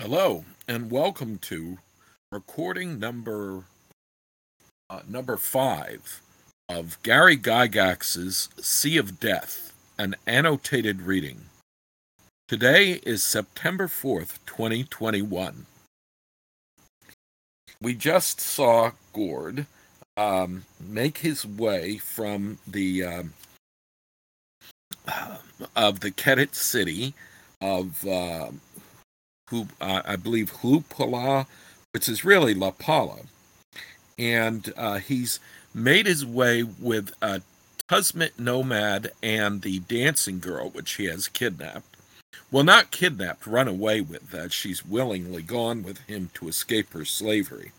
Hello, and welcome to recording number 5 of Gary Gygax's Sea of Death, an annotated reading. Today is September 4th, 2021. We just saw Gord make his way from the of the Kedet city of I believe Hlupala, which is really La Pala, and he's made his way with a Tusmit nomad and the dancing girl, which he has kidnapped. Well, not kidnapped, run away with. That she's willingly gone with him to escape her slavery.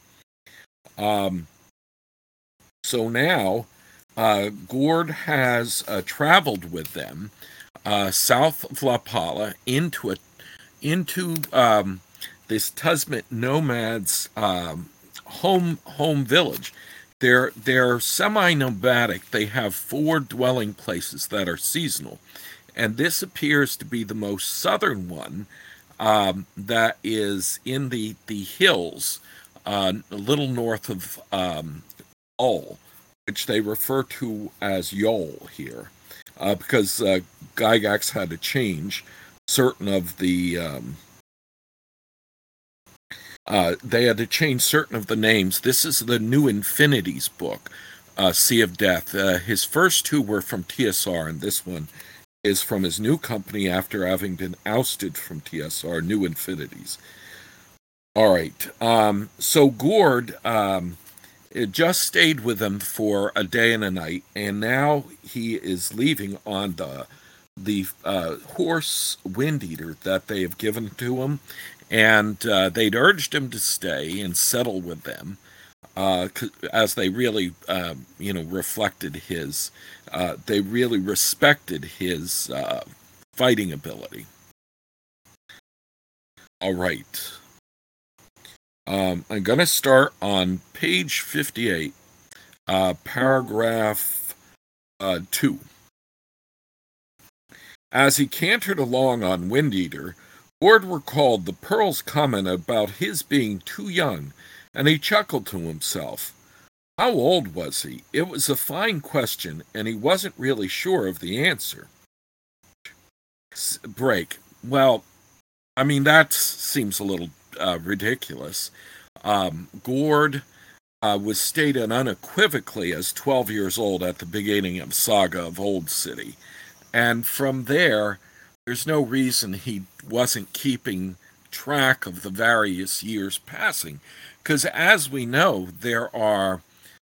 So now, Gord has traveled with them south of La Pala into this Tusmit nomads' home village. They're semi-nomadic. They have 4 dwelling places that are seasonal, and this appears to be the most southern one that is in the hills, a little north of Ul, which they refer to as Yol here, because Gygax had to change certain of the they had to change certain of the names. This is the New Infinities book, Sea of Death. His first 2 were from TSR, and this one is from his new company after having been ousted from TSR, New Infinities. All right. So Gord just stayed with them for a day and a night, and now he is leaving on the horse Wind Eater that they have given to him, and they'd urged him to stay and settle with them, as they really, reflected his, they really respected his fighting ability. All right. I'm going to start on page 58, paragraph 2. As he cantered along on Wind Eater, Gord recalled the Pearl's comment about his being too young, and he chuckled to himself. How old was he? It was a fine question, and he wasn't really sure of the answer. Break. Well, I mean, that seems a little ridiculous. Gord was stated unequivocally as 12 years old at the beginning of Saga of Old City. And from there's no reason he wasn't keeping track of the various years passing. Because as we know, there are,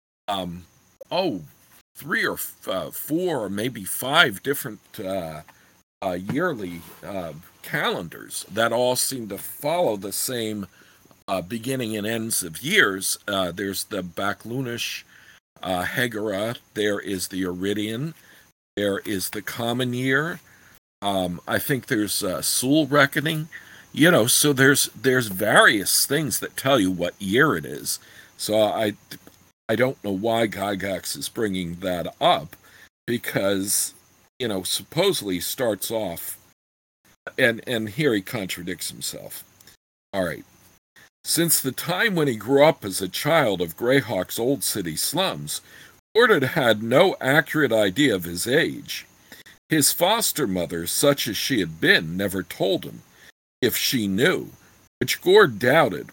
3 or 4 or maybe 5 different yearly calendars that all seem to follow the same beginning and ends of years. There's the Baklunish Hegara, there is the Iridian, there is the Common Year. I think there's Sul Reckoning. So there's various things that tell you what year it is. So I don't know why Gygax is bringing that up, because supposedly starts off, and here he contradicts himself. All right. Since the time when he grew up as a child of Greyhawk's Old City slums, Gord had no accurate idea of his age. His foster mother, such as she had been, never told him, if she knew, which Gord doubted.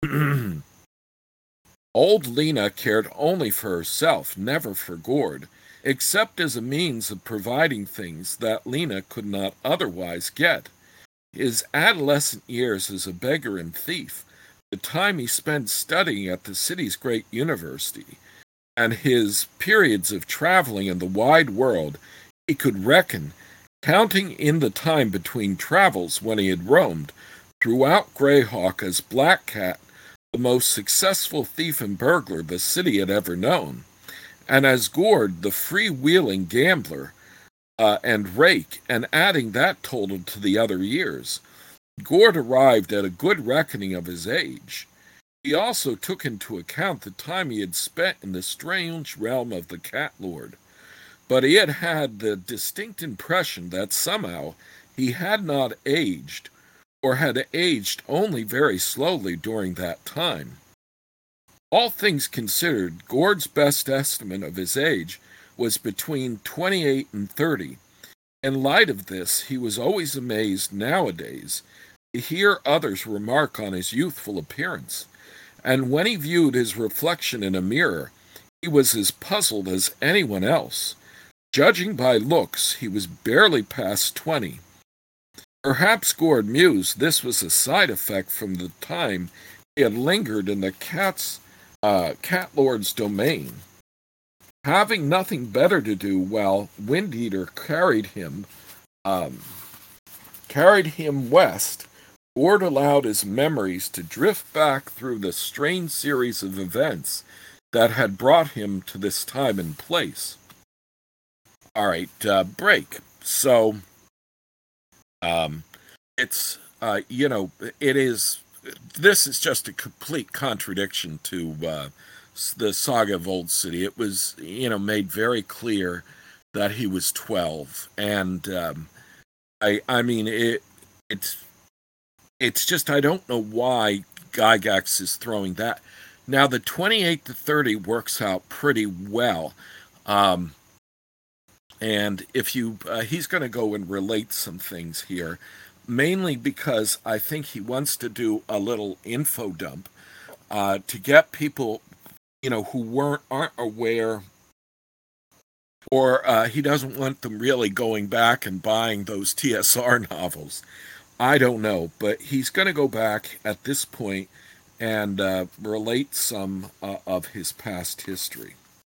Old Lena cared only for herself, never for Gord, except as a means of providing things that Lena could not otherwise get. His adolescent years as a beggar and thief, the time he spent studying at the city's great university, and his periods of traveling in the wide world, he could reckon, counting in the time between travels when he had roamed throughout Greyhawk as Black Cat, the most successful thief and burglar the city had ever known, and as Gord, the free-wheeling gambler and rake, and adding that total to the other years, Gord arrived at a good reckoning of his age. He also took into account the time he had spent in the strange realm of the Cat Lord, but he had the distinct impression that somehow he had not aged, or had aged only very slowly during that time. All things considered, Gord's best estimate of his age was between 28 and 30. In light of this, he was always amazed nowadays to hear others remark on his youthful appearance, and when he viewed his reflection in a mirror, he was as puzzled as anyone else. Judging by looks, he was barely past 20. Perhaps, Gord mused, this was a side effect from the time he had lingered in the cat lord's domain. Having nothing better to do while Wind Eater carried him west, Gord allowed his memories to drift back through the strange series of events that had brought him to this time and place. All right, break. So, it's, it is, this is just a complete contradiction to the Saga of Old City. It was, made very clear that he was 12. And I mean, it's just, I don't know why Gygax is throwing that. Now, the 28 to 30 works out pretty well. And if you, he's going to go and relate some things here, mainly because I think he wants to do a little info dump to get people, who aren't aware, or he doesn't want them really going back and buying those TSR novels. I don't know, but he's going to go back at this point and relate some of his past history.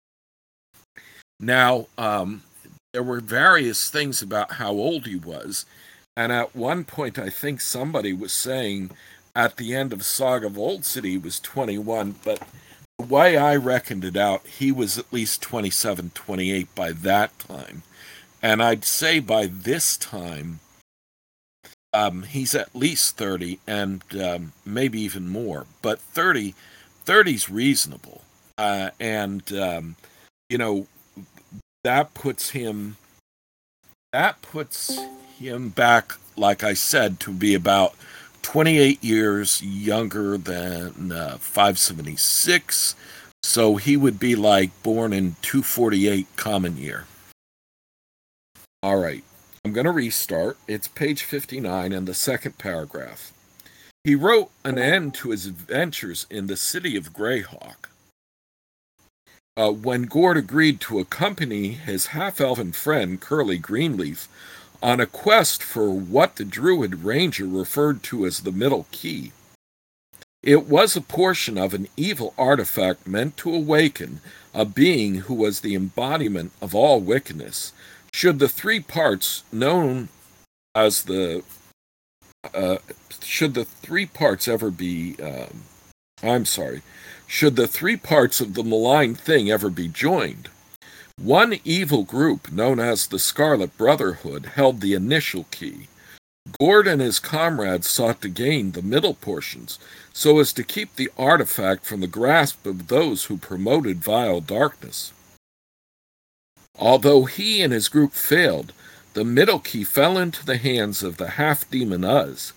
Now, there were various things about how old he was, and at one point I think somebody was saying at the end of Saga of Old City he was 21, but the way I reckoned it out, he was at least 27, 28 by that time. And I'd say by this time, he's at least 30 and maybe even more. But 30's reasonable. And that puts him back, like I said, to be about 28 years younger than 576, so he would be like born in 248 Common Year. All right, I'm going to restart. It's page 59 in the second paragraph. He wrote an end to his adventures in the city of Greyhawk. When Gord agreed to accompany his half-elven friend Curly Greenleaf on a quest for what the Druid Ranger referred to as the Middle Key. It was a portion of an evil artifact meant to awaken a being who was the embodiment of all wickedness. Should the three parts known as the should the three parts of the malign thing ever be joined? One evil group, known as the Scarlet Brotherhood, held the initial key. Gord and his comrades sought to gain the middle portions, so as to keep the artifact from the grasp of those who promoted vile darkness. Although he and his group failed, the middle key fell into the hands of the half-demon Uz.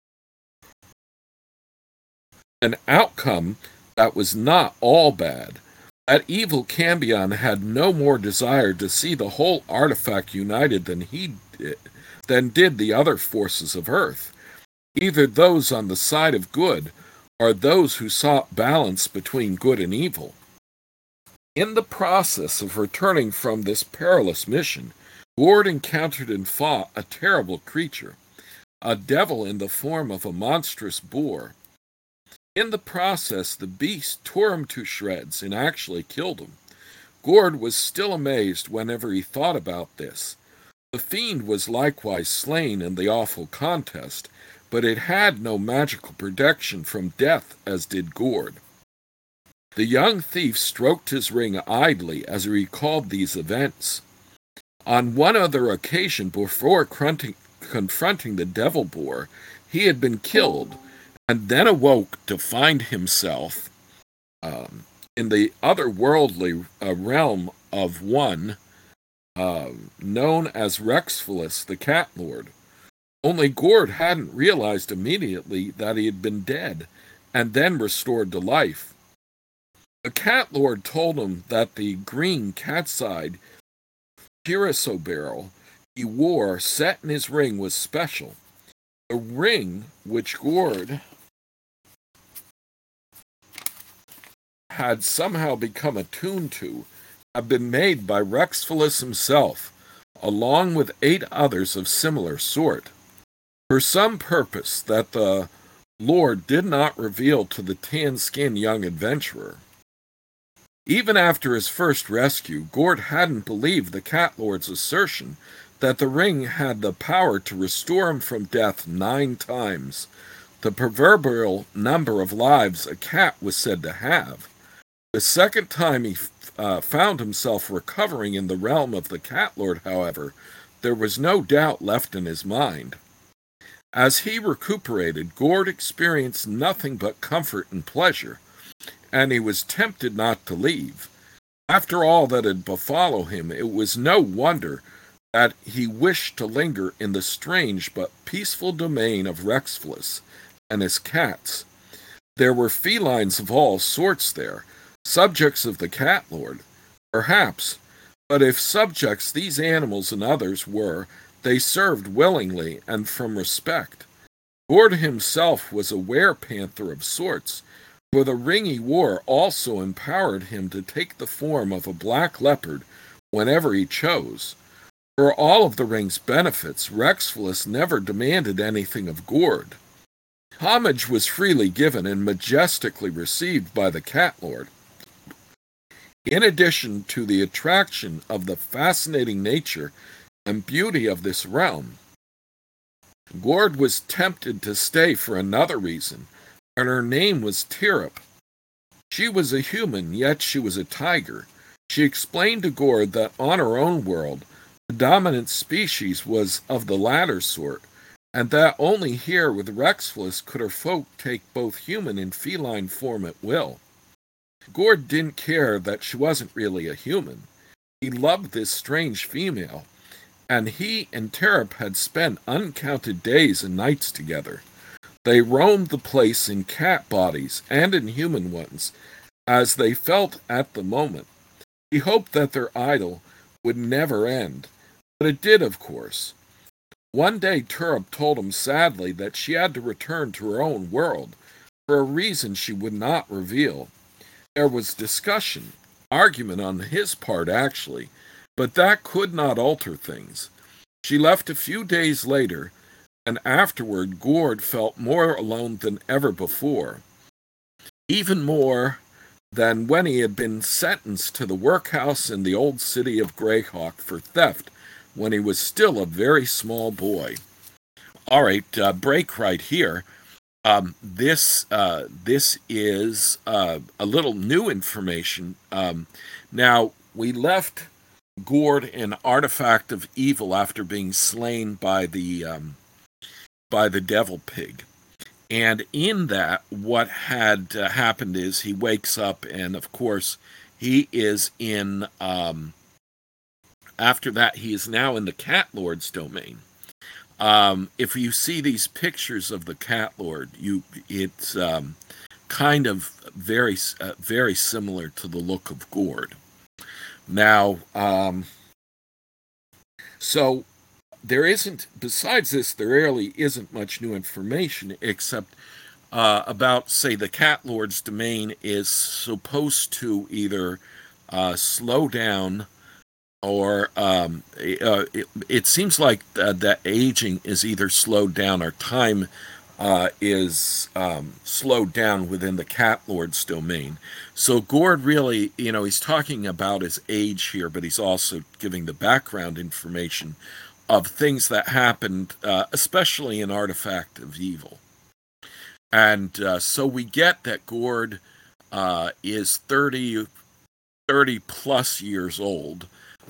An outcome that was not all bad. That evil Cambion had no more desire to see the whole artifact united than did the other forces of Earth, either those on the side of good or those who sought balance between good and evil. In the process of returning from this perilous mission, Gord encountered and fought a terrible creature, a devil in the form of a monstrous boar. In the process, the beast tore him to shreds and actually killed him. Gord was still amazed whenever he thought about this. The fiend was likewise slain in the awful contest, but it had no magical protection from death as did Gord. The young thief stroked his ring idly as he recalled these events. On one other occasion before confronting the devil boar, he had been killed, and then awoke to find himself in the otherworldly realm of one known as Rexphilus, the Cat Lord. Only Gord hadn't realized immediately that he had been dead and then restored to life. The Cat Lord told him that the green cat's-eyed curacao barrel he wore set in his ring was special. The ring, which Gord had somehow become attuned to, had been made by Rexfilus himself, along with 8 others of similar sort, for some purpose that the Lord did not reveal to the tan-skinned young adventurer. Even after his first rescue, Gord hadn't believed the Cat Lord's assertion that the ring had the power to restore him from death 9 times, the proverbial number of lives a cat was said to have. The second time he found himself recovering in the realm of the Cat Lord, however, there was no doubt left in his mind. As he recuperated, Gord experienced nothing but comfort and pleasure, and he was tempted not to leave. After all that had befallen him, it was no wonder that he wished to linger in the strange but peaceful domain of Rexfilus and his cats. There were felines of all sorts there, subjects of the Cat Lord, perhaps, but if subjects these animals and others were, they served willingly and from respect. Gord himself was a were-panther of sorts, for the ring he wore also empowered him to take the form of a black leopard whenever he chose. For all of the ring's benefits, Rexfilus never demanded anything of Gord. Homage was freely given and majestically received by the Cat Lord. In addition to the attraction of the fascinating nature and beauty of this realm, Gord was tempted to stay for another reason, and her name was Tirip. She was a human, yet she was a tiger. She explained to Gord that on her own world, the dominant species was of the latter sort, and that only here with Rexfilus could her folk take both human and feline form at will. Gord didn't care that she wasn't really a human. He loved this strange female, and he and Tirip had spent uncounted days and nights together. They roamed the place in cat bodies and in human ones, as they felt at the moment. He hoped that their idyll would never end, but it did, of course. One day Tirip told him sadly that she had to return to her own world, for a reason she would not reveal. There was discussion, argument on his part actually, but that could not alter things. She left a few days later, and afterward Gord felt more alone than ever before, even more than when he had been sentenced to the workhouse in the old city of Greyhawk for theft when he was still a very small boy. All right, break right here. This is a little new information. Now, we left Gord an artifact of evil after being slain by the devil pig. And in that, what had happened is he wakes up, and of course, he is in, after that, he is now in the Cat Lord's domain. If you see these pictures of the Cat Lord, it's kind of very similar to the look of Gord. Now, so there isn't, besides this, there really isn't much new information except about, say, the Cat Lord's domain is supposed to either slow down or it seems like that aging is either slowed down or time is slowed down within the Cat Lord's domain. So Gord really, he's talking about his age here, but he's also giving the background information of things that happened, especially in Artifact of Evil. And so we get that Gord is 30 plus years old.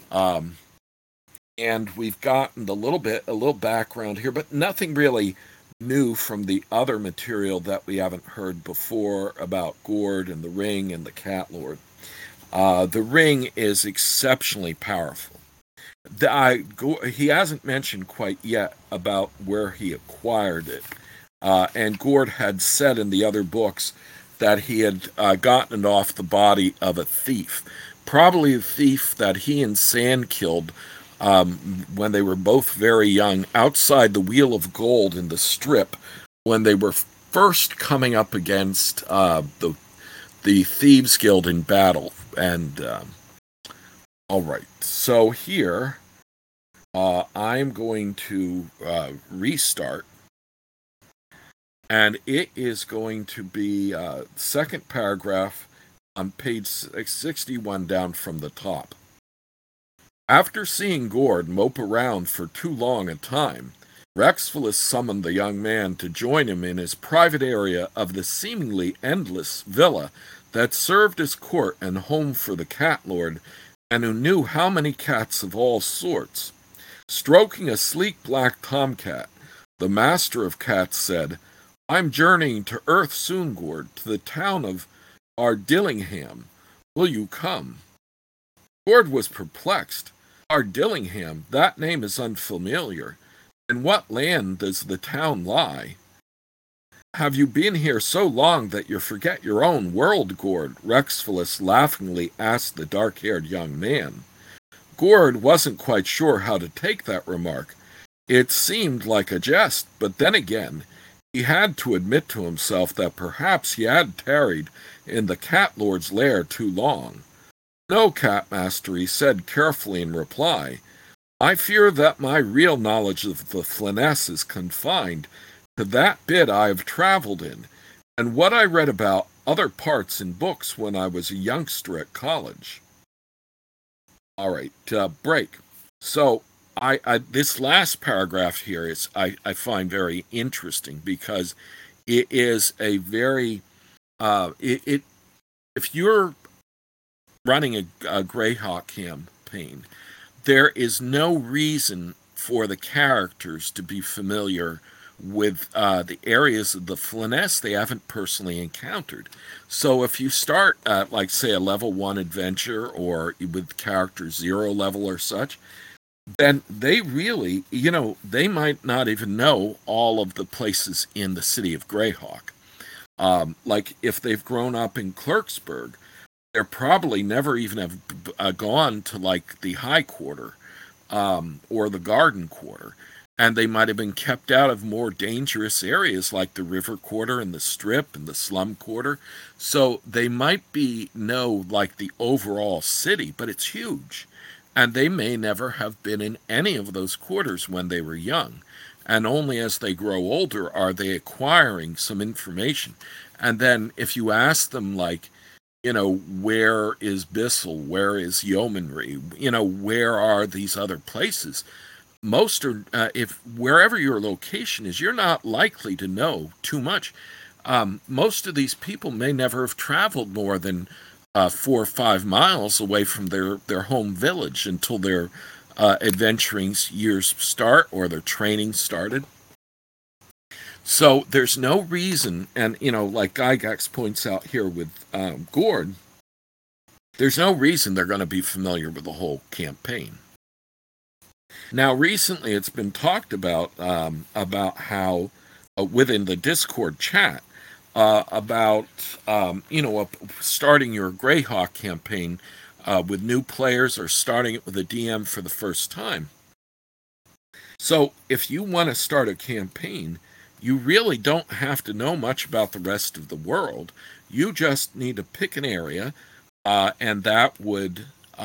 And we've gotten a little background here, but nothing really new from the other material that we haven't heard before about Gord and the ring and the Cat Lord. The ring is exceptionally powerful. he hasn't mentioned quite yet about where he acquired it. And Gord had said in the other books that he had gotten it off the body of a thief, probably a thief that he and Sand killed when they were both very young, outside the Wheel of Gold in the Strip, when they were first coming up against the Thieves Guild in battle. And all right, so here I'm going to restart, and it is going to be second paragraph on page 61 down from the top. After seeing Gord mope around for too long a time, Rexfilus summoned the young man to join him in his private area of the seemingly endless villa that served as court and home for the cat lord, and who knew how many cats of all sorts. Stroking a sleek black tomcat, the master of cats said, "I'm journeying to Earth soon, Gord, to the town of Ardillingham. Will you come?" Gord was perplexed. Ardillingham, that name is unfamiliar. In what land does the town lie? "Have you been here so long that you forget your own world, Gord?" Rexfilus laughingly asked the dark-haired young man. Gord wasn't quite sure how to take that remark. It seemed like a jest, but then again, he had to admit to himself that perhaps he had tarried in the cat lord's lair too long. "No, Catmaster," he said carefully in reply. "I fear that my real knowledge of the Flanness is confined to that bit I have traveled in, and what I read about other parts in books when I was a youngster at college." All right, break. So this last paragraph here is I find very interesting, because it is a very if you're running a Greyhawk campaign, there is no reason for the characters to be familiar with the areas of the Flanness they haven't personally encountered. So if you start at, like, say, a level 1 adventure, or with character 0 level or such, then they really, they might not even know all of the places in the city of Greyhawk. Like, if they've grown up in Clerksburg, they're probably never even have gone to, like, the High Quarter or the Garden Quarter. And they might have been kept out of more dangerous areas like the River Quarter and the Strip and the Slum Quarter. So they might know, like, the overall city, but it's huge. And they may never have been in any of those quarters when they were young. And only as they grow older are they acquiring some information. And then if you ask them, like, where is Bissell? Where is Yeomanry? Where are these other places? Most are, if wherever your location is, you're not likely to know too much. Most of these people may never have traveled more than 4 or 5 miles away from their home village until their adventuring years start, or their training started. So there's no reason, and like Gygax points out here with Gord, there's no reason they're going to be familiar with the whole campaign. Now, recently it's been talked about how within the Discord chat about starting your Greyhawk campaign with new players, or starting it with a DM for the first time. So if you want to start a campaign, you really don't have to know much about the rest of the world. You just need to pick an area, and that would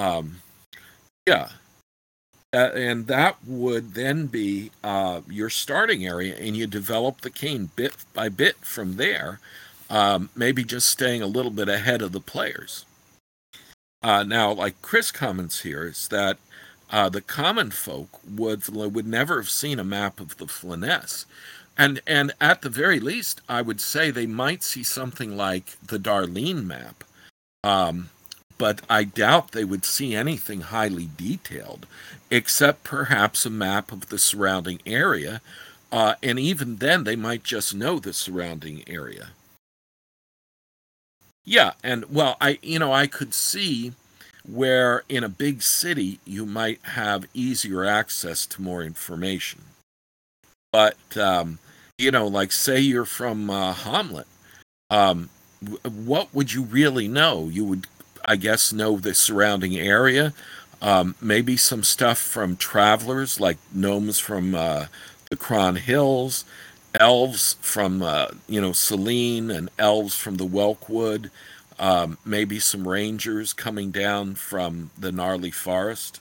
and that would then be your starting area, and you develop the cane bit by bit from there, maybe just staying a little bit ahead of the players. Now, like Chris comments here, is that the common folk would never have seen a map of the Flanness. And at the very least, I would say they might see something like the Darlene map, but I doubt they would see anything highly detailed, except perhaps a map of the surrounding area, and even then they might just know the surrounding area. Yeah, and well, I could see where in a big city you might have easier access to more information. But, like say you're from Hamlet, um, what would you really know? You would, I guess, know the surrounding area, maybe some stuff from travelers, like gnomes from the Cron Hills, elves from, Selene, and elves from the Welkwood, maybe some rangers coming down from the gnarly forest.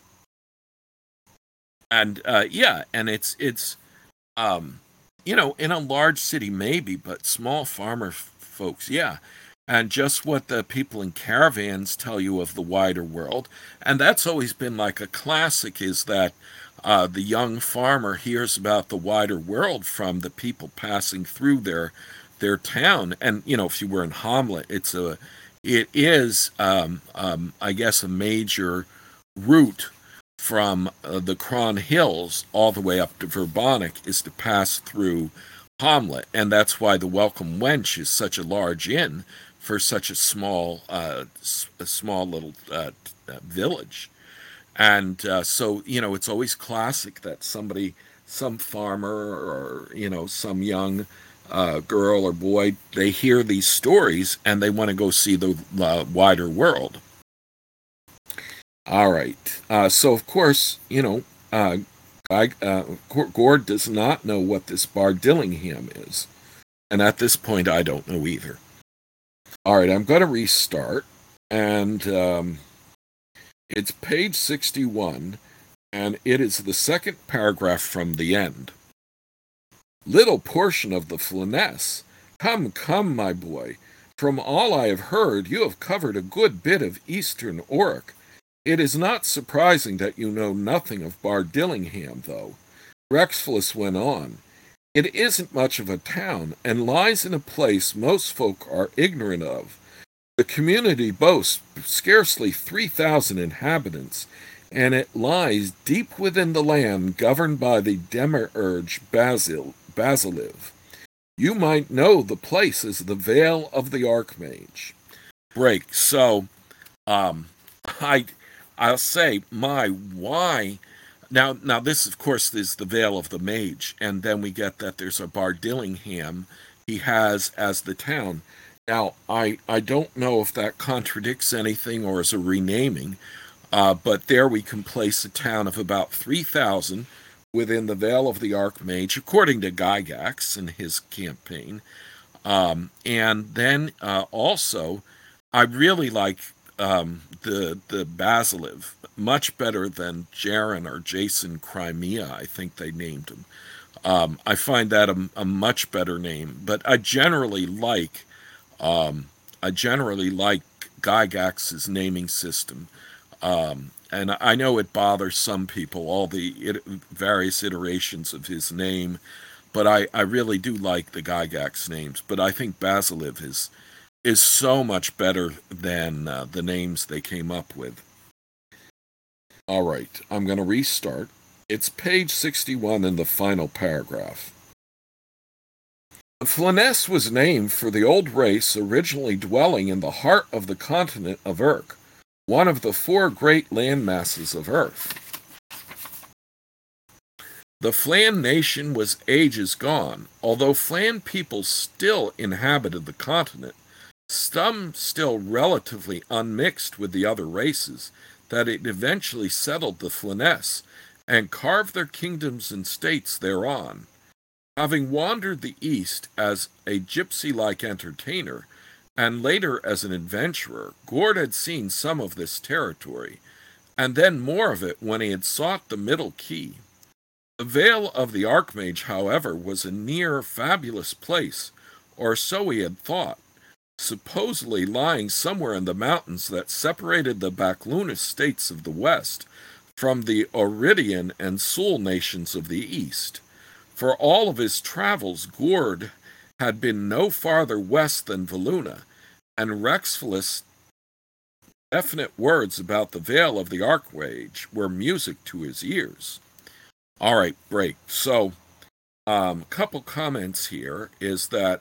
And yeah, and it's um, in a large city maybe, but small farmer folks, yeah. And just what the people in caravans tell you of the wider world, and that's always been like a classic, is that the young farmer hears about the wider world from the people passing through their town. And if you were in Hamlet, it is I guess a major route from the Cron Hills all the way up to Verbonic is to pass through Hamlet, and that's why the Welcome Wench is such a large inn for such a small little village. And so it's always classic that some farmer, or some young girl or boy, they hear these stories and they want to go see the wider world. All right. So of course, Gord does not know what this Bar Dillingham is, and at this point, I don't know either. All right, I'm going to restart, and it's page 61, and it is the second paragraph from the end. Little portion of the Flanness. Come, come, my boy. From all I have heard, you have covered a good bit of eastern Orc. It is not surprising that you know nothing of Bar Dillingham, though. Rexfulus went on. It isn't much of a town, and lies in a place most folk are ignorant of. The community boasts scarcely 3,000 inhabitants, and it lies deep within the land governed by the demiurge Basiliv. You might know the place as the Vale of the Archmage. Break. So, um, I, I'll say, why? Now, this, of course, is the Vale of the Mage, and then we get that there's a Bar Dillingham he has as the town. Now, I don't know if that contradicts anything or is a renaming, but there we can place a town of about 3,000 within the Vale of the Archmage, according to Gygax in his campaign. And then also, I really like the Basiliv much better than Jaren or Jason Crimea. I think they named him. I find that a much better name, but I generally like Gygax's naming system. And I know it bothers some people, all the various iterations of his name, but I really do like the Gygax names. But I think Basiliv is so much better than the names they came up with. All right, I'm going to restart. It's page 61 in the final paragraph. Flanness was named for the old race originally dwelling in the heart of the continent of Urk, one of the four great land masses of Earth. The Flan nation was ages gone, although Flan people still inhabited the continent, some still relatively unmixed with the other races, that it eventually settled the Flanness and carved their kingdoms and states thereon. Having wandered the East as a gypsy-like entertainer, and later as an adventurer, Gord had seen some of this territory, and then more of it when he had sought the Middle Key. The Vale of the Archmage, however, was a near fabulous place, or so he had thought, supposedly lying somewhere in the mountains that separated the Baclunus states of the west from the Auridian and Sul nations of the east. For all of his travels, Gord had been no farther west than Valuna, and Rexfulus' definite words about the Vale of the Archmage were music to his ears. All right, break. So, a couple comments here is that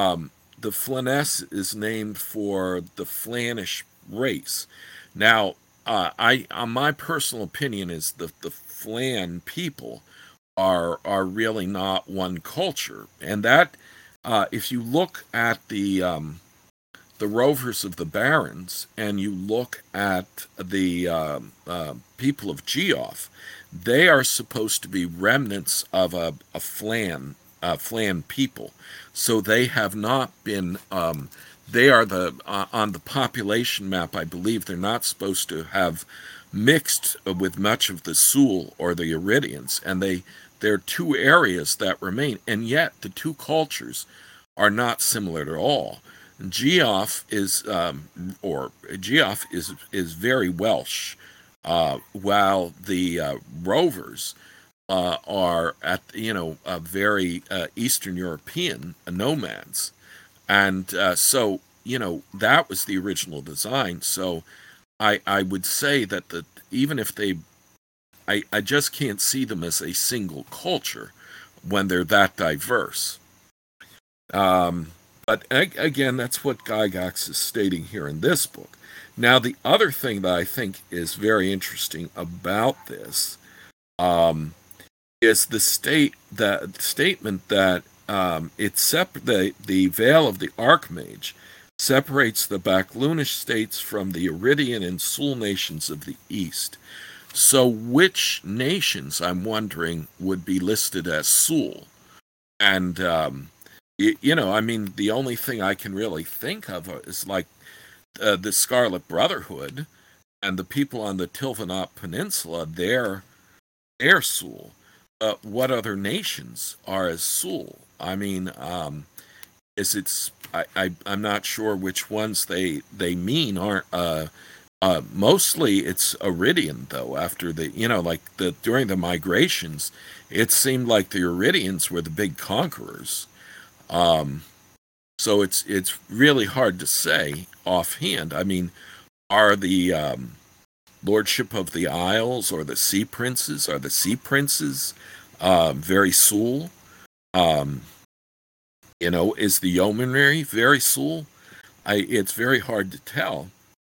the Flanness is named for the Flanish race. Now, my personal opinion is the Flan people are really not one culture, and that if you look at the rovers of the Barrens, and you look at the people of Geoff, they are supposed to be remnants of a Flan people. So they have not been. They are on the population map. I believe they're not supposed to have mixed with much of the Sul or the Iridians, and there are two areas that remain, and yet the two cultures are not similar at all. Geoff is very Welsh, while the rovers are at very Eastern European nomads, and so that was the original design. So I would say that even if I just can't see them as a single culture when they're that diverse. But again, that's what Gygax is stating here in this book. Now, the other thing that I think is very interesting about this is the statement that the Vale of the Archmage separates the Baklunish states from the Iridian and Sul nations of the East. So, which nations, I'm wondering, would be listed as Sul? And I mean, the only thing I can really think of is like the Scarlet Brotherhood and the people on the Tilvanot Peninsula. They're Sul. What other nations are as Sul? I mean, I'm not sure which ones they mean. Aren't mostly it's Iridian though. After during the migrations, it seemed like the Iridians were the big conquerors. So it's really hard to say offhand. I mean, are the Lordship of the Isles or the Sea Princes, very Sul? Is the Yeomanry very Sul? It's very hard to tell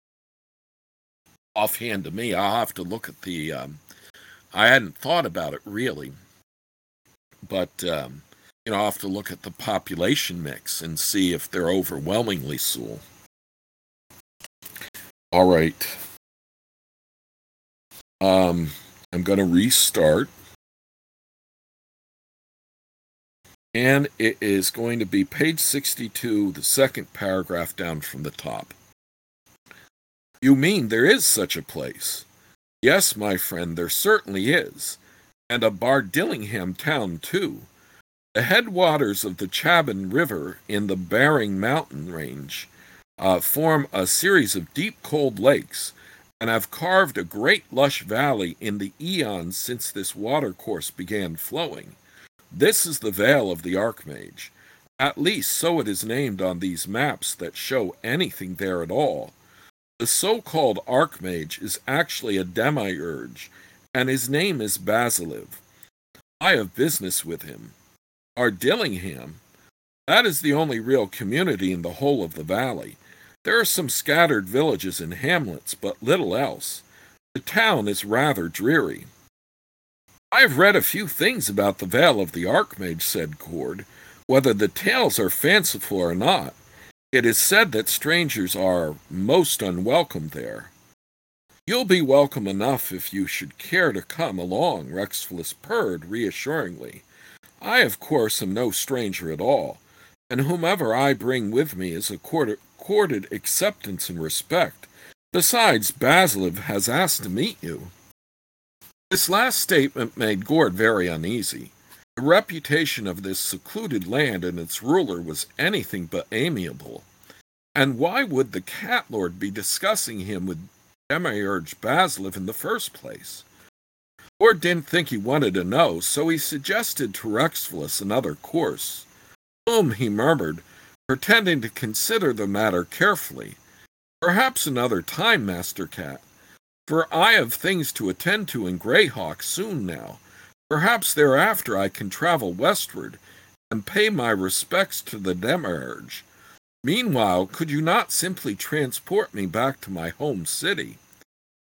offhand to me. I'll have to look at the. I hadn't thought about it really, but I'll have to look at the population mix and see if they're overwhelmingly Sul. All right. I'm going to restart. And it is going to be page 62, the second paragraph down from the top. You mean there is such a place? Yes, my friend, there certainly is. And a Bardillingham town, too. The headwaters of the Chaban River in the Baring Mountain range form a series of deep, cold lakes, and have carved a great lush valley in the eons since this watercourse began flowing. This is the Vale of the Archmage. At least so it is named on these maps that show anything there at all. The so-called Archmage is actually a demiurge, and his name is Basiliv. I have business with him. Ardillingham, that is the only real community in the whole of the valley. There are some scattered villages and hamlets, but little else. The town is rather dreary. I have read a few things about the Vale of the Archmage, said Cord. Whether the tales are fanciful or not, it is said that strangers are most unwelcome there. You'll be welcome enough if you should care to come along, Rexflis purred reassuringly. I, of course, am no stranger at all, and whomever I bring with me is accorded acceptance and respect. Besides, Basiliv has asked to meet you. This last statement made Gord very uneasy. The reputation of this secluded land and its ruler was anything but amiable. And why would the Cat Lord be discussing him with Demiurge Basiliv in the first place? Gord didn't think he wanted to know, so he suggested to Rexflis another course. He murmured, pretending to consider the matter carefully. Perhaps another time, Master Cat, for I have things to attend to in Greyhawk soon now. Perhaps thereafter I can travel westward and pay my respects to the Demiurge. Meanwhile, could you not simply transport me back to my home city?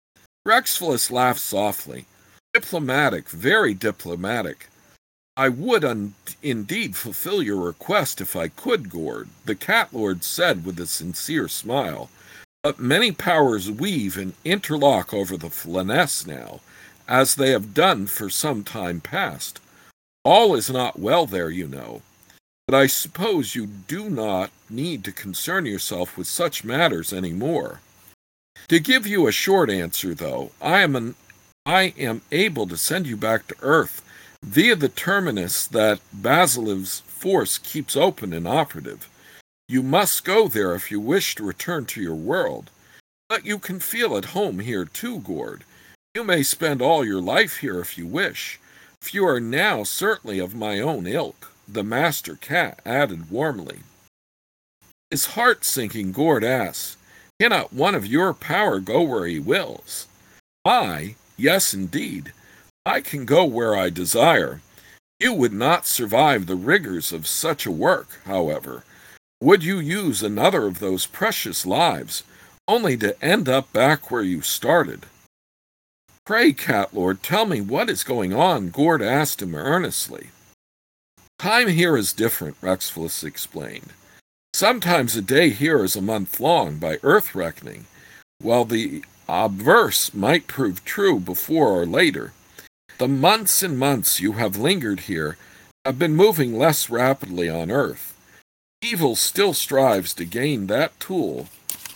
Rexfulus laughed softly. Diplomatic, very diplomatic. I would indeed fulfill your request if I could, Gord, the Cat Lord said with a sincere smile. But many powers weave and interlock over the Flanaess now, as they have done for some time past. All is not well there, you know. But I suppose you do not need to concern yourself with such matters any more. To give you a short answer, though, I am able to send you back to Earth via the terminus that Basilev's force keeps open and operative. You must go there if you wish to return to your world. But you can feel at home here too, Gord. You may spend all your life here if you wish. For you are now certainly of my own ilk, the Master Cat added warmly. His heart sinking, Gord asked, Cannot one of your power go where he wills? Yes, indeed. I can go where I desire. You would not survive the rigors of such a work, however. Would you use another of those precious lives, only to end up back where you started? Pray, Cat Lord, tell me what is going on, Gord asked him earnestly. Time here is different, Rexfulus explained. Sometimes a day here is a month long, by earth reckoning, while the obverse might prove true before or later. The months and months you have lingered here have been moving less rapidly on earth. Evil still strives to gain that tool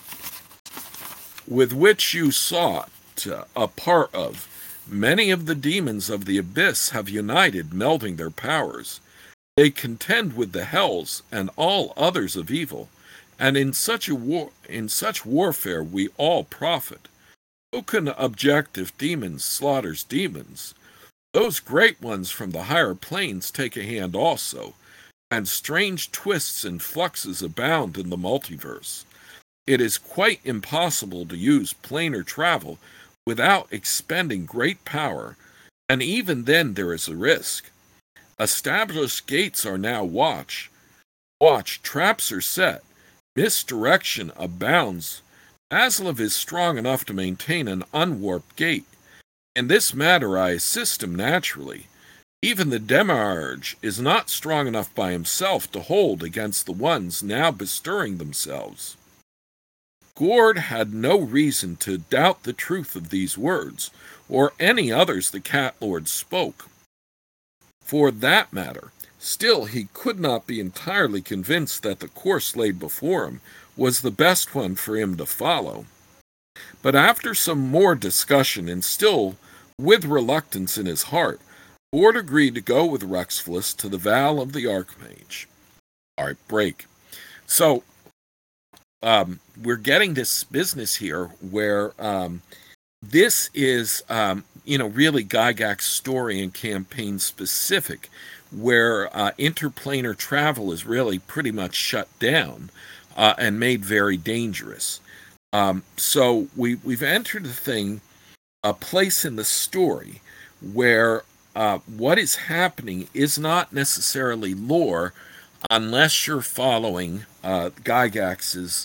with which you sought a part of. Many of the demons of the abyss have united, melding their powers. They contend with the hells and all others of evil, and in such warfare we all profit. Who can object if demons slaughters demons? Those great ones from the higher planes take a hand also, and strange twists and fluxes abound in the multiverse. It is quite impossible to use planar travel without expending great power, and even then there is a risk. Established gates are now watched, traps are set, misdirection abounds. Basilev is strong enough to maintain an unwarped gate. In this matter I assist him naturally. Even the Demiurge is not strong enough by himself to hold against the ones now bestirring themselves. Gord had no reason to doubt the truth of these words, or any others the Cat Lord spoke. For that matter, still he could not be entirely convinced that the course laid before him was the best one for him to follow. But after some more discussion, and still with reluctance in his heart, Gord agreed to go with Rexfulus to the Val of the Archmage. All right, break. So, we're getting this business here where this is, really Gygax's story and campaign specific, where interplanar travel is really pretty much shut down and made very dangerous. So we've entered a place in the story where what is happening is not necessarily lore unless you're following Gygax's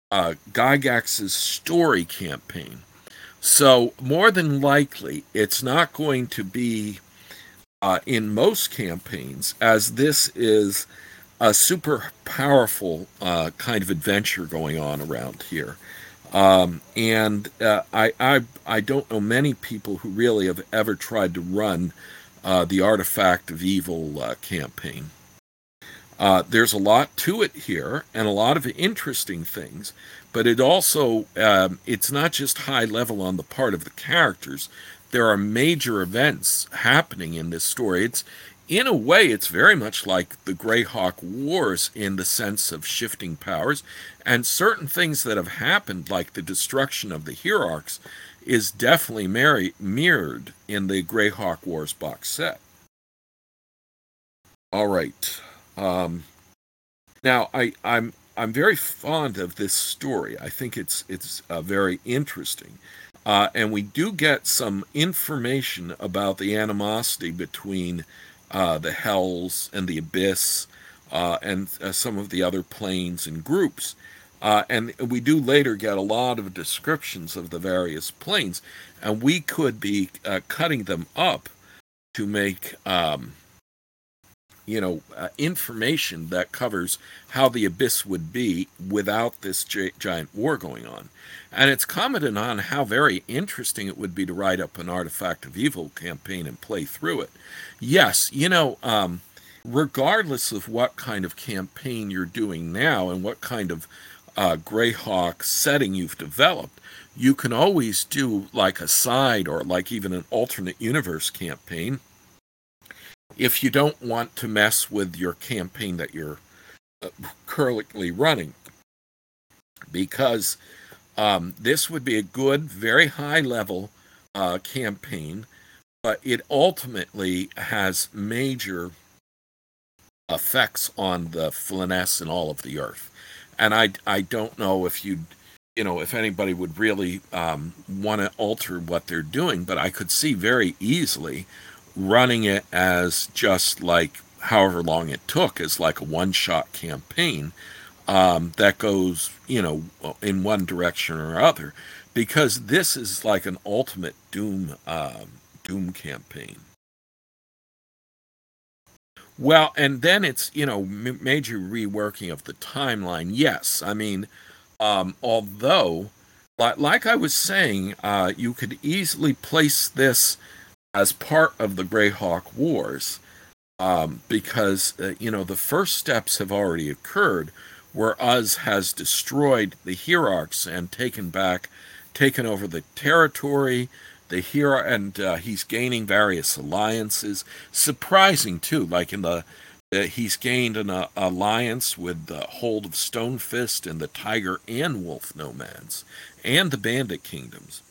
story campaign. So more than likely, it's not going to be in most campaigns, as this is a super powerful kind of adventure going on around here. I don't know many people who really have ever tried to run the Artifact of Evil campaign. There's a lot to it here, and a lot of interesting things, but it also, it's not just high level on the part of the characters. There are major events happening in this story. In a way, it's very much like the Greyhawk Wars in the sense of shifting powers, and certain things that have happened, like the destruction of the Hierarchs, is definitely mirrored in the Greyhawk Wars box set. All right. Now, I'm very fond of this story. I think it's very interesting. And we do get some information about the animosity between the Hells and the Abyss and some of the other planes and groups. And we do later get a lot of descriptions of the various planes, and we could be cutting them up to make information that covers how the abyss would be without this giant war going on. And it's commented on how very interesting it would be to write up an Artifact of Evil campaign and play through it. Yes, regardless of what kind of campaign you're doing now and what kind of Greyhawk setting you've developed, you can always do like a side or like even an alternate universe campaign if you don't want to mess with your campaign that you're currently running, because this would be a good, very high level campaign, but it ultimately has major effects on the Flanaess and all of the Earth. And I don't know if if anybody would really want to alter what they're doing, but I could see very easily running it as just like however long it took as like a one-shot campaign that goes, in one direction or other, because this is like an ultimate Doom campaign. Well, and then it's, major reworking of the timeline. Yes, I mean, although, like I was saying, you could easily place this as part of the Greyhawk Wars, because, the first steps have already occurred, where Uz has destroyed the Hierarchs and taken over the territory, and he's gaining various alliances. Surprising too, like he's gained an alliance with the Hold of Stonefist and the Tiger and Wolf Nomads and the Bandit Kingdoms.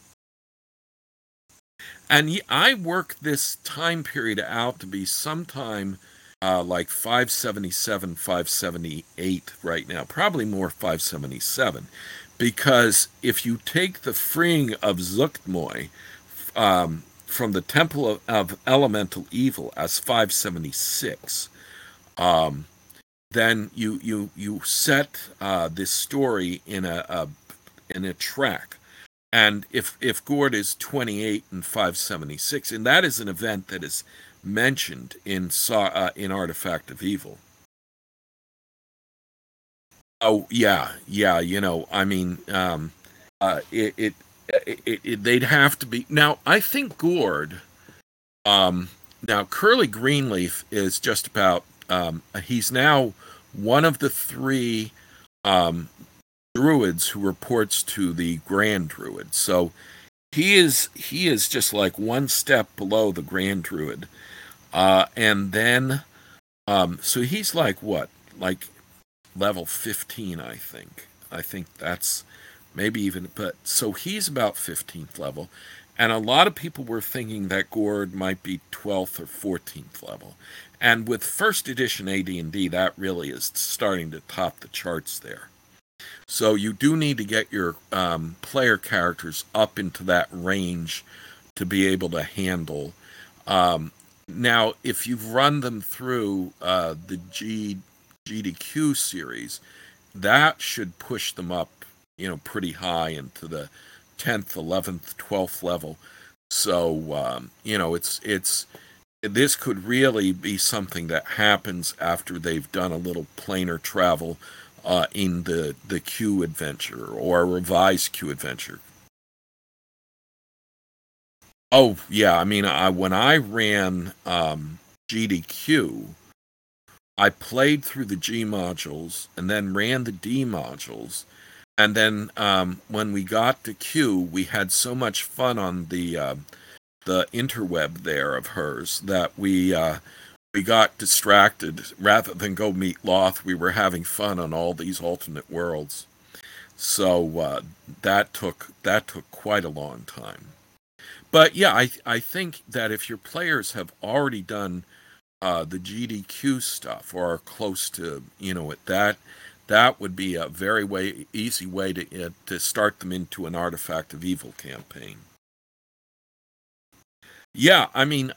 And I work this time period out to be sometime like 577, 578 right now, probably more 577, because if you take the freeing of Zuggtmoy from the Temple of Elemental Evil as 576, then you set this story in a track. And if Gord is 28 and 576, and that is an event that is mentioned in Artifact of Evil. Oh yeah, I mean, they'd have to be. Now, I think Gord, now Curly Greenleaf is just about, he's now one of the three druids who reports to the Grand Druid. So he is just like one step below the Grand Druid. And then, so he's like what? Like level 15, I think. I think that's maybe even, but so he's about 15th level. And a lot of people were thinking that Gord might be 12th or 14th level. And with first edition AD&D, that really is starting to top the charts there. So you do need to get your player characters up into that range to be able to handle. Now, if you've run them through the GDQ series, that should push them up, pretty high into the 10th, 11th, 12th level. So, this could really be something that happens after they've done a little planar travel in the Q adventure or a revised Q adventure. Oh yeah, I mean, when I ran GDQ, I played through the G modules and then ran the D modules, and then when we got to Q, we had so much fun on the interweb there of hers that we got distracted. Rather than go meet Loth, we were having fun on all these alternate worlds. So that took quite a long time. But yeah, I think that if your players have already done the GDQ stuff or are close to it, that would be a very easy way to start them into an Artifact of Evil campaign. Yeah, I mean,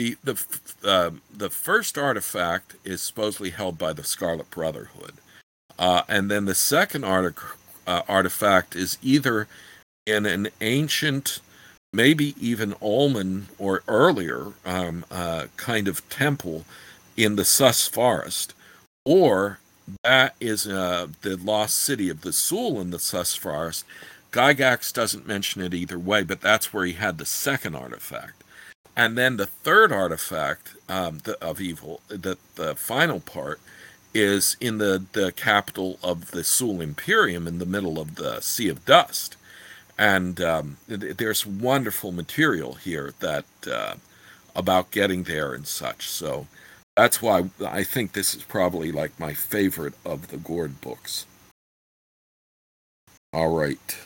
the first artifact is supposedly held by the Scarlet Brotherhood, And then the second artifact is either in an ancient, maybe even Ulman or earlier kind of temple in the Sus Forest, or that is the lost city of the Sul in the Sus Forest. Gygax doesn't mention it either way, but that's where he had the second artifact. And then the third artifact of evil, the final part, is in the capital of the Sul Imperium in the middle of the Sea of Dust. And there's wonderful material here that about getting there and such. So that's why I think this is probably like my favorite of the Gord books. All right.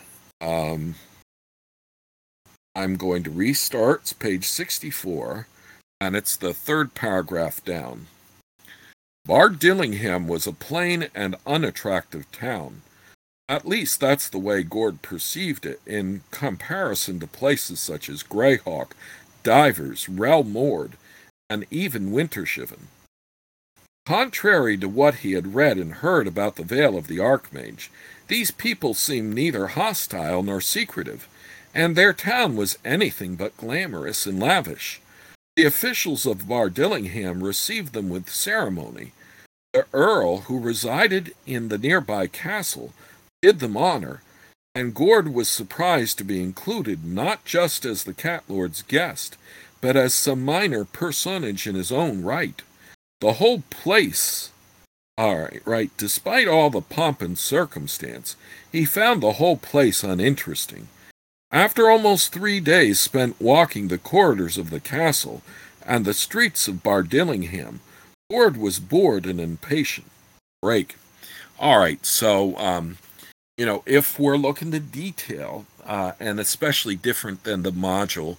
I'm going to restart. It's page 64, and it's the third paragraph down. Bard Dillingham was a plain and unattractive town. At least that's the way Gord perceived it in comparison to places such as Greyhawk, Divers, Rel Mord, and even Wintershiven. Contrary to what he had read and heard about the Vale of the Archmage, these people seemed neither hostile nor secretive, and their town was anything but glamorous and lavish. The officials of Bard Dillingham received them with ceremony. The Earl, who resided in the nearby castle, did them honor, and Gord was surprised to be included not just as the Cat Lord's guest, but as some minor personage in his own right. The whole place, despite all the pomp and circumstance, he found the whole place uninteresting. After almost 3 days spent walking the corridors of the castle and the streets of Bard Dillingham, Gord was bored and impatient. Break. All right, so, if we're looking to detail, and especially different than the module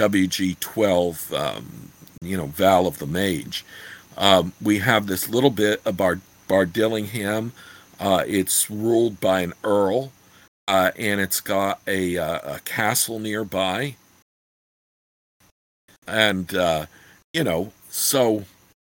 WG12, Val of the Mage, we have this little bit of Bard Dillingham. It's ruled by an earl, and it's got a castle nearby. And, so...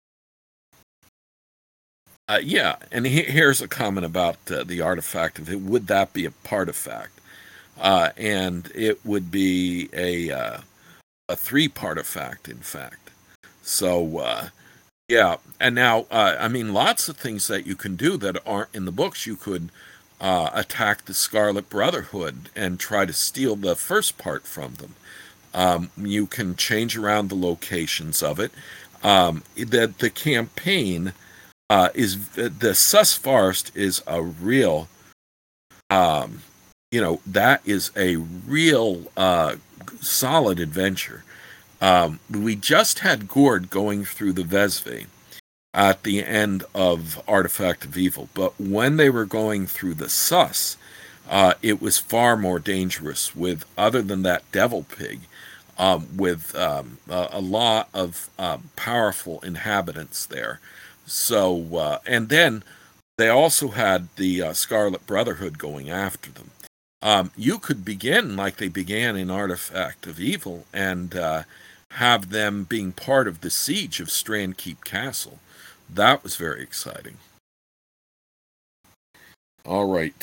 and here's a comment about the artifact of it. Would that be a partifact? And it would be a 3-partifact, in fact. So, and now, lots of things that you can do that aren't in the books. You could attack the Scarlet Brotherhood and try to steal the first part from them. You can change around the locations of it. The campaign... the Sus Forest is a real, that is a real solid adventure. We just had Gord going through the Vesve at the end of Artifact of Evil, but when they were going through the Sus, it was far more dangerous with, other than that devil pig, with a lot of powerful inhabitants there. So, and then they also had the Scarlet Brotherhood going after them. You could begin like they began in Artifact of Evil and have them being part of the siege of Strandkeep Castle. That was very exciting. All right.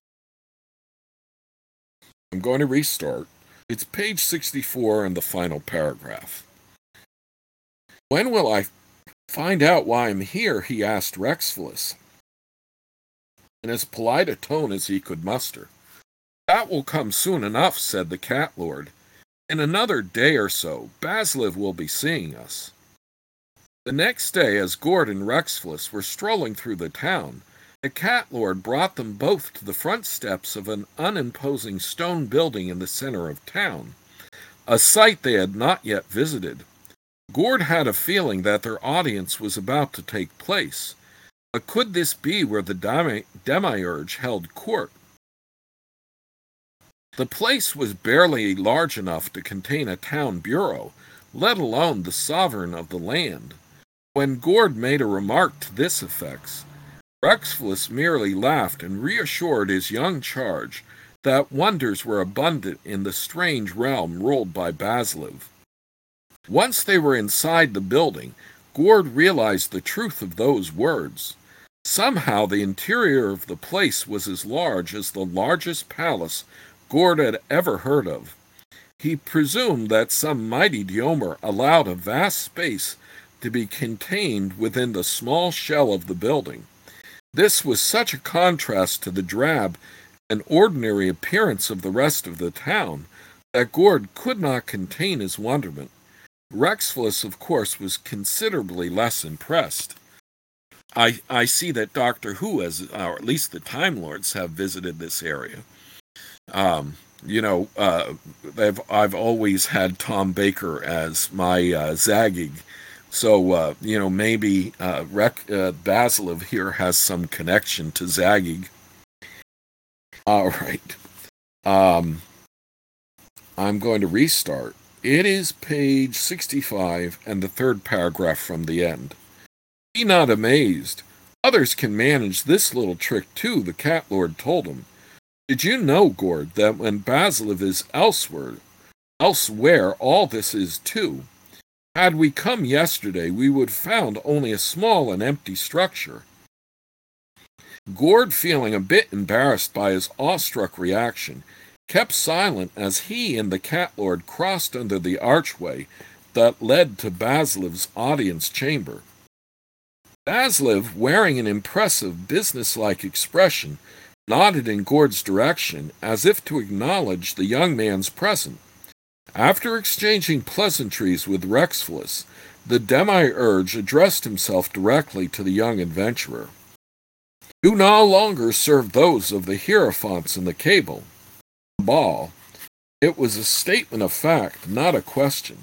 I'm going to restart. It's page 64 and the final paragraph. When will I find out why I'm here? He asked Rexfilus, in as polite a tone as he could muster. That will come soon enough, said the Cat Lord. In another day or so, Basliv will be seeing us. The next day, as Gord and Rexfilus were strolling through the town, the Cat Lord brought them both to the front steps of an unimposing stone building in the center of town, a sight they had not yet visited. Gord had a feeling that their audience was about to take place, but could this be where the Demiurge held court? The place was barely large enough to contain a town bureau, let alone the sovereign of the land. When Gord made a remark to this effect, Rexfilus merely laughed and reassured his young charge that wonders were abundant in the strange realm ruled by Basliv. Once they were inside the building, Gord realized the truth of those words. Somehow the interior of the place was as large as the largest palace Gord had ever heard of. He presumed that some mighty Diomer allowed a vast space to be contained within the small shell of the building. This was such a contrast to the drab and ordinary appearance of the rest of the town that Gord could not contain his wonderment. Rexfulus, of course, was considerably less impressed. I see that Doctor Who, or at least the Time Lords, have visited this area. Um, you know, I've always had Tom Baker as my Zagig, so maybe Basilev here has some connection to Zagig. All right, I'm going to restart. It is page 65 and the third paragraph from the end. Be not amazed. Others can manage this little trick too, the Cat Lord told him. Did you know, Gord, that when Basilev is elsewhere, all this is too? Had we come yesterday, we would have found only a small and empty structure. Gord, feeling a bit embarrassed by his awestruck reaction, kept silent as he and the Cat Lord crossed under the archway that led to Basilev's audience chamber. Basilev, wearing an impressive, businesslike expression, nodded in Gord's direction as if to acknowledge the young man's presence. After exchanging pleasantries with Rexfulus, the Demiurge addressed himself directly to the young adventurer. You no longer serve those of the Hierophants in the Cabal. It was a statement of fact, not a question.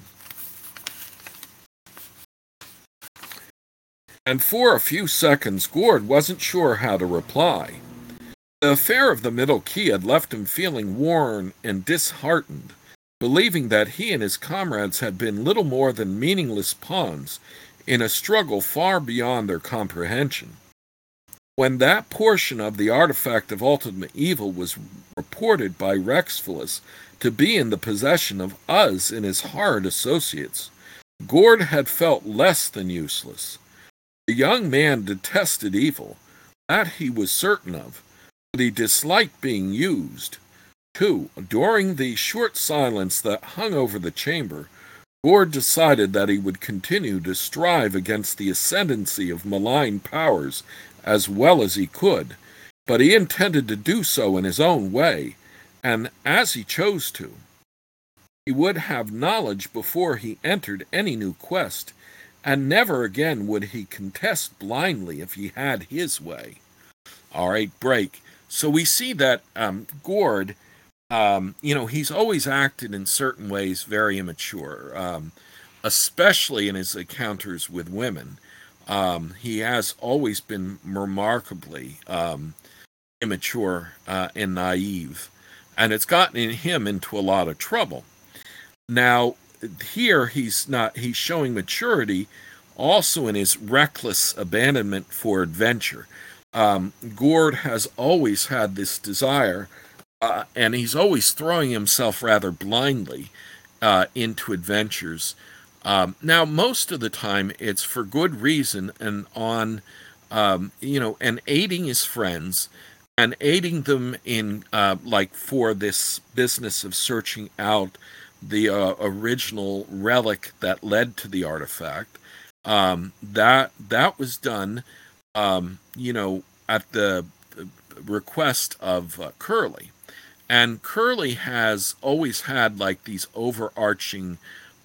And for a few seconds, Gord wasn't sure how to reply. The affair of the Middle Key had left him feeling worn and disheartened, believing that he and his comrades had been little more than meaningless pawns in a struggle far beyond their comprehension. When that portion of the artifact of ultimate evil was reported by Rexfulus to be in the possession of us and his horrid associates, Gord had felt less than useless. The young man detested evil, that he was certain of, but he disliked being used. Too, during the short silence that hung over the chamber, Gord decided that he would continue to strive against the ascendancy of malign powers as well as he could, but he intended to do so in his own way, and as he chose to. He would have knowledge before he entered any new quest, and never again would he contest blindly if he had his way. All right, break. So we see that Gord, he's always acted in certain ways very immature, especially in his encounters with women. He has always been remarkably immature and naive, and it's gotten him into a lot of trouble. Now, here he's showing maturity also in his reckless abandonment for adventure. Gord has always had this desire, and he's always throwing himself rather blindly into adventures. Now, most of the time, it's for good reason and and aiding his friends and aiding them in, for this business of searching out the original relic that led to the artifact. That was done, at the request of Curly. And Curly has always had these overarching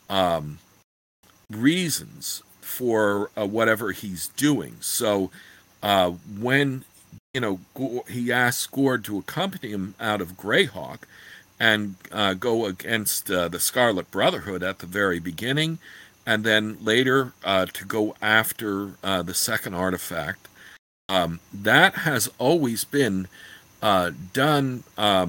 reasons for whatever he's doing. So when he asks Gord to accompany him out of Greyhawk and go against the Scarlet Brotherhood at the very beginning, and then later to go after the second artifact, that has always been done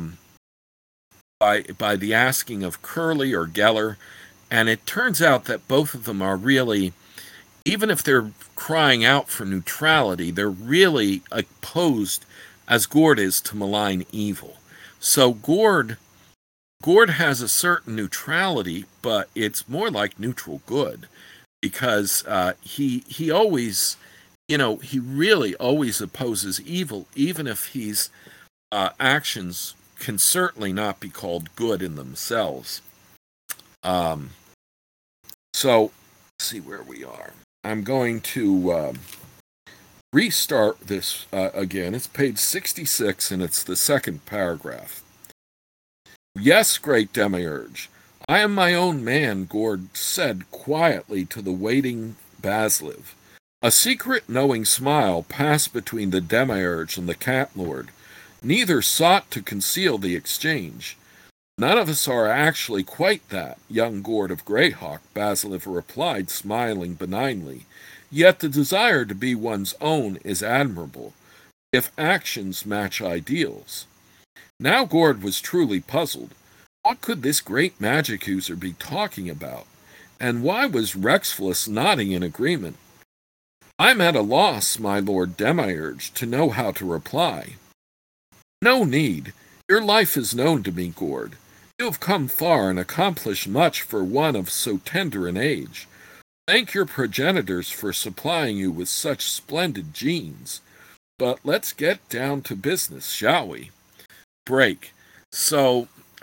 by the asking of Curly or Geller, and it turns out that both of them are really, even if they're crying out for neutrality, they're really opposed, as Gord is, to malign evil. So Gord has a certain neutrality, but it's more like neutral good, because he always he really always opposes evil, even if his actions can certainly not be called good in themselves. Um, so, let's see where we are. I'm going to restart this again. It's page 66, and it's the second paragraph. Yes, great Demiurge, I am my own man, Gord said quietly to the waiting Basliv. A secret, knowing smile passed between the Demiurge and the Cat Lord. Neither sought to conceal the exchange. None of us are actually quite that, young Gord of Greyhawk, Basliv replied, smiling benignly. Yet the desire to be one's own is admirable, if actions match ideals. Now Gord was truly puzzled. What could this great magic user be talking about? And why was Rexflus nodding in agreement? I'm at a loss, my lord Demiurge, to know how to reply. No need. Your life is known to me, Gord. You have come far and accomplished much for one of so tender an age. Thank your progenitors for supplying you with such splendid genes. But let's get down to business, shall we? Break. So,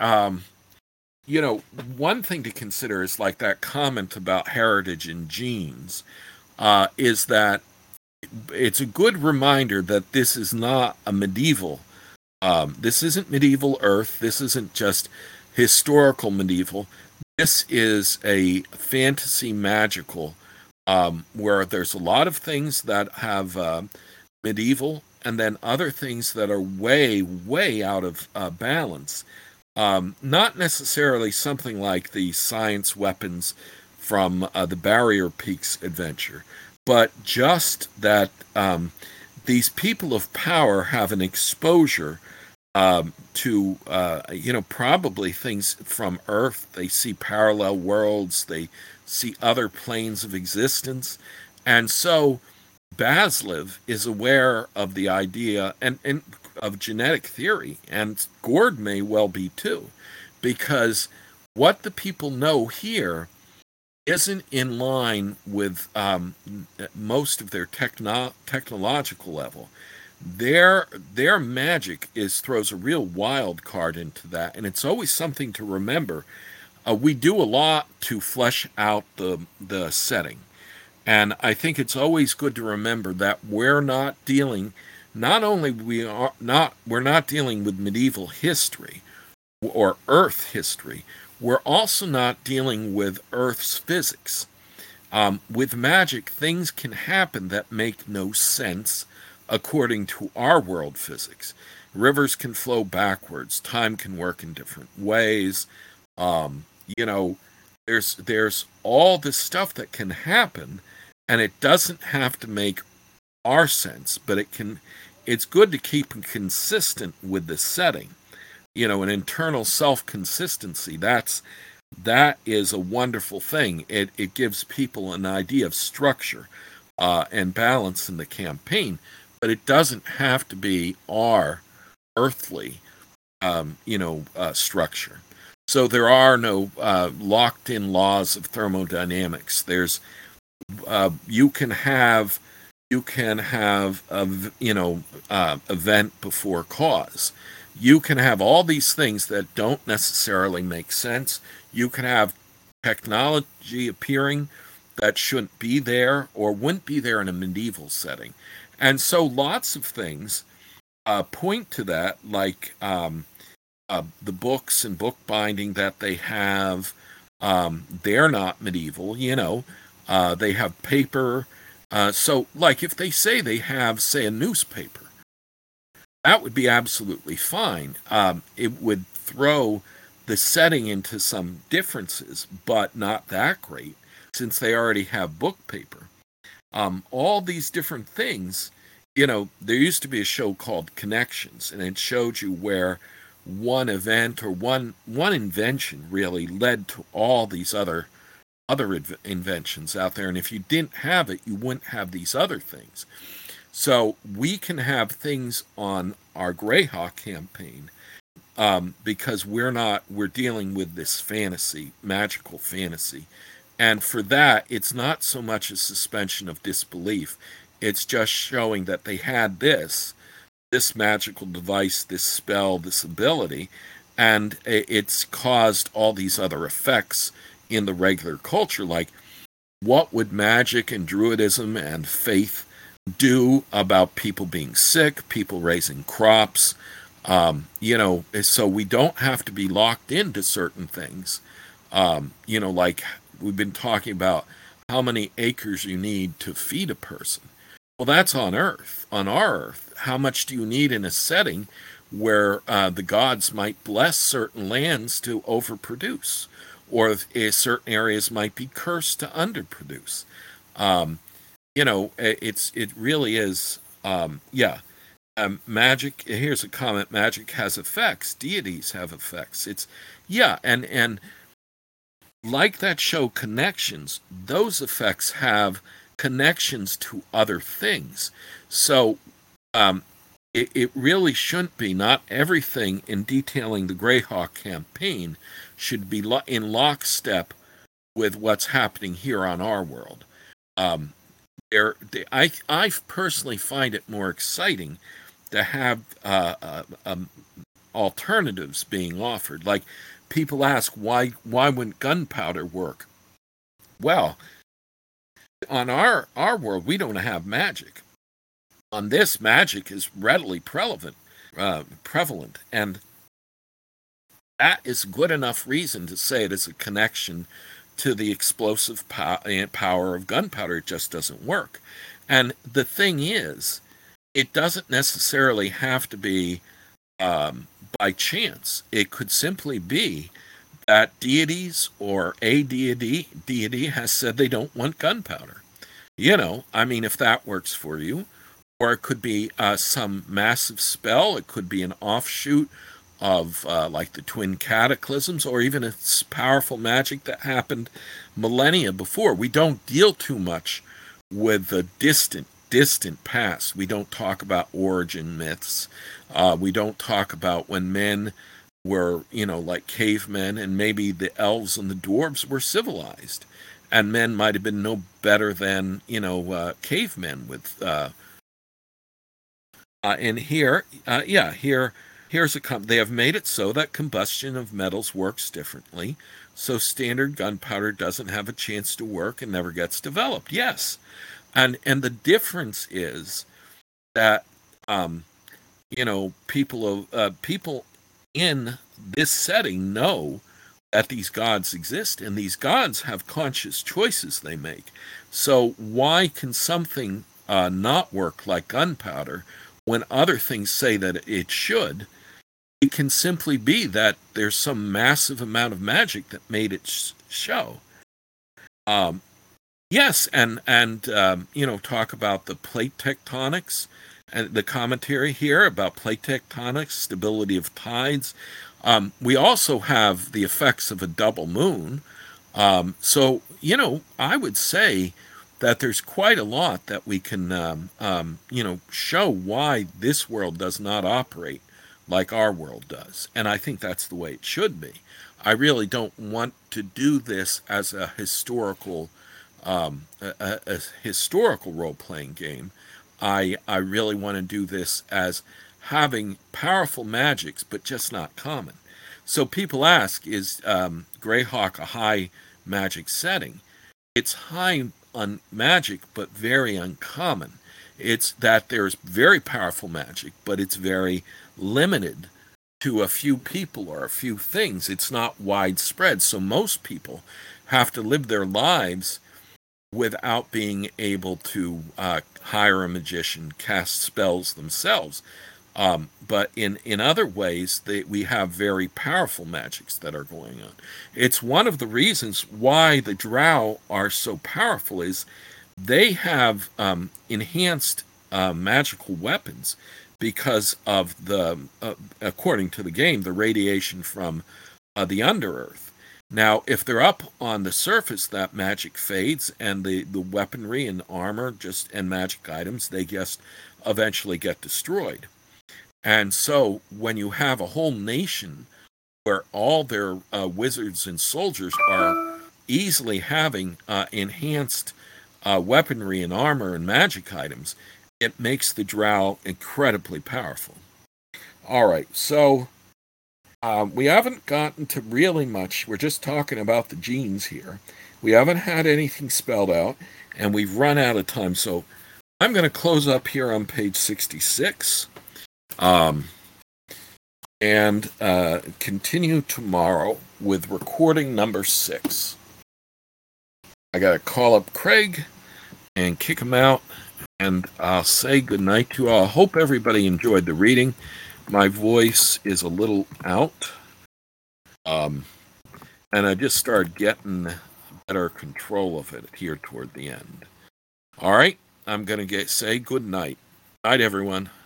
one thing to consider is like that comment about heritage and genes, is that it's a good reminder that this is not a medieval, this isn't medieval Earth, this isn't just historical medieval, this is a fantasy magical, where there's a lot of things that have medieval and then other things that are way, way out of balance. Not necessarily something like the science weapons from the Barrier Peaks adventure, but just that these people of power have an exposure to, probably things from Earth. They see parallel worlds, they see other planes of existence. And so Basliv is aware of the idea and of genetic theory, and Gord may well be too, because what the people know here isn't in line with most of their technological level. Their magic throws a real wild card into that, and it's always something to remember. We do a lot to flesh out the setting, and I think it's always good to remember that we're not dealing. Not only we're not dealing with medieval history or Earth history, we're also not dealing with Earth's physics. With magic, things can happen that make no sense according to our world physics. Rivers can flow backwards. Time can work in different ways. There's all this stuff that can happen, and it doesn't have to make our sense, but it's good to keep it consistent with the setting. An internal self-consistency, that is a wonderful thing. It gives people an idea of structure and balance in the campaign, but it doesn't have to be our earthly structure. So there are no locked-in laws of thermodynamics. There's you can have event before cause. You can have all these things that don't necessarily make sense. You can have technology appearing that shouldn't be there or wouldn't be there in a medieval setting. And so lots of things point to that, like the books and bookbinding that they have. They're not medieval, they have paper. So, like, if they say they have, say, a newspaper, that would be absolutely fine. It would throw the setting into some differences, but not that great, since they already have book paper. All these different things, there used to be a show called Connections, and it showed you where one event or one invention really led to all these other inventions out there, and if you didn't have it, you wouldn't have these other things. So we can have things on our Greyhawk campaign because we're dealing with this fantasy, magical fantasy, and for that, it's not so much a suspension of disbelief. It's just showing that they had this magical device, this spell, this ability, and it's caused all these other effects in the regular culture. Like, what would magic and druidism and faith do about people being sick, people raising crops? So we don't have to be locked into certain things. Like we've been talking about how many acres you need to feed a person. Well, that's on Earth. On our Earth, how much do you need in a setting where the gods might bless certain lands to overproduce, or certain areas might be cursed to underproduce? It really is. Magic. Here's a comment: magic has effects. Deities have effects. And like that show Connections, those effects have connections to other things. So it really shouldn't be. Not everything in detailing the Greyhawk campaign should be in lockstep with what's happening here on our world. I personally find it more exciting to have alternatives being offered. Like, people ask, why wouldn't gunpowder work? Well, on our world, we don't have magic. On this, magic is readily prevalent, and that is good enough reason to say it is a connection to the explosive power of gunpowder. It just doesn't work. And the thing is, it doesn't necessarily have to be by chance. It could simply be that deities or a deity has said they don't want gunpowder. If that works for you. Or it could be some massive spell. It could be an offshoot of like the twin cataclysms, or even it's powerful magic that happened millennia before. We don't deal too much with the distant past. We don't talk about origin myths. We don't talk about when men were, like cavemen, and maybe the elves and the dwarves were civilized, and men might have been no better than cavemen with. And here's they have made it so that combustion of metals works differently, so standard gunpowder doesn't have a chance to work and never gets developed. Yes, and the difference is that people in this setting know that these gods exist, and these gods have conscious choices they make. So why can something not work like gunpowder when other things say that it should? It can simply be that there's some massive amount of magic that made it show. Yes, and talk about the plate tectonics and the commentary here about plate tectonics, stability of tides. We also have the effects of a double moon. So I would say that there's quite a lot that we can, show why this world does not operate like our world does. And I think that's the way it should be. I really don't want to do this as a historical role-playing game. I really want to do this as having powerful magics, but just not common. So people ask, is Greyhawk a high magic setting? It's high on magic, but very uncommon. It's that there's very powerful magic, but it's very limited to a few people or a few things. It's not widespread. So most people have to live their lives without being able to hire a magician, cast spells themselves. But in other ways, we have very powerful magics that are going on. It's one of the reasons why the Drow are so powerful is they have enhanced magical weapons because of according to the game, the radiation from the Underearth. Now, if they're up on the surface, that magic fades, and the weaponry and armor and magic items, they just eventually get destroyed. And so when you have a whole nation where all their wizards and soldiers are easily having enhanced weaponry and armor and magic items, it makes the drow incredibly powerful. All right, so we haven't gotten to really much. We're just talking about the genes here. We haven't had anything spelled out, and we've run out of time. So I'm going to close up here on page 66 and continue tomorrow with recording number 6. I got to call up Craig and kick him out, and I'll say goodnight to you all. I hope everybody enjoyed the reading. My voice is a little out, and I just started getting better control of it here toward the end. All right, I'm going to say good night. Night, everyone.